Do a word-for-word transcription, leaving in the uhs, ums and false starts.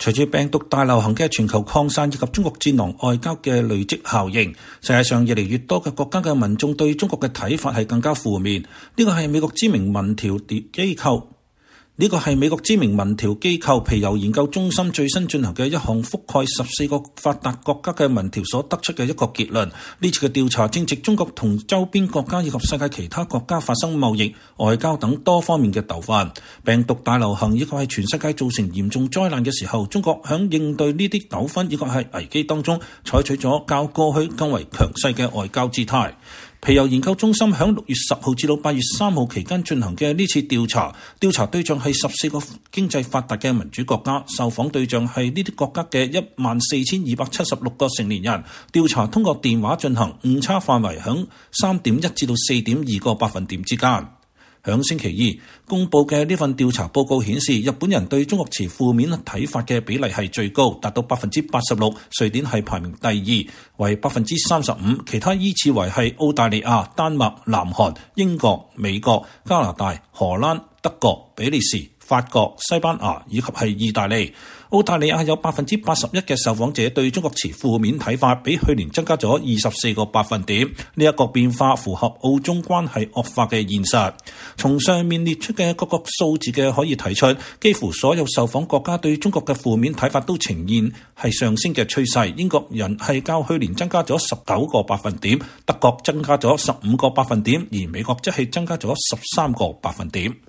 隨住病毒大流行嘅全球擴散以及中國戰狼外交嘅累積效應，世界上越嚟越多嘅國家嘅民眾對中國嘅睇法係更加負面。呢個係美國知名民調機構呢個係美國知名民調機構皮尤研究中心最新進行嘅一項覆蓋十四個發達國家嘅民調所得出嘅一個結論。呢次嘅調查正值中國同周邊國家以及世界其他國家發生貿易、外交等多方面嘅鬥爭。病毒大流行以及係全世界造成嚴重災難嘅時候，中國響應對呢啲糾紛以及係危機當中，採取咗較過去更為強勢嘅外交姿態。皮尤研究中心響六月十號至到八月三號期間進行嘅呢次調查，調查對象係十四個經濟發達嘅民主國家，受訪對象係呢啲國家嘅一萬四千二百七十六個成年人。調查通過電話進行，誤差範圍響三點一至到四點二個百分點之間。響星期二公佈嘅呢份調查報告顯示，日本人對中國持負面睇法嘅比例係最高，達到百分之八十六。瑞典係排名第二，為百分之三十五，其他依次為係澳大利亞、丹麥、南韓、英國、美國、加拿大、荷蘭、德國、比利時、法國、西班牙以及係意大利。澳大利亞有百分之八十一嘅受訪者對中國持負面睇法，比去年增加咗二十四個百分點。呢一個變化符合澳中關係惡化嘅現實。從上面列出嘅各個數字嘅可以睇出，幾乎所有受訪國家對中國嘅負面睇法都呈現係上升嘅趨勢。英國人係較去年增加咗十九個百分點，德國增加咗十五個百分點，而美國則係增加咗十三個百分點。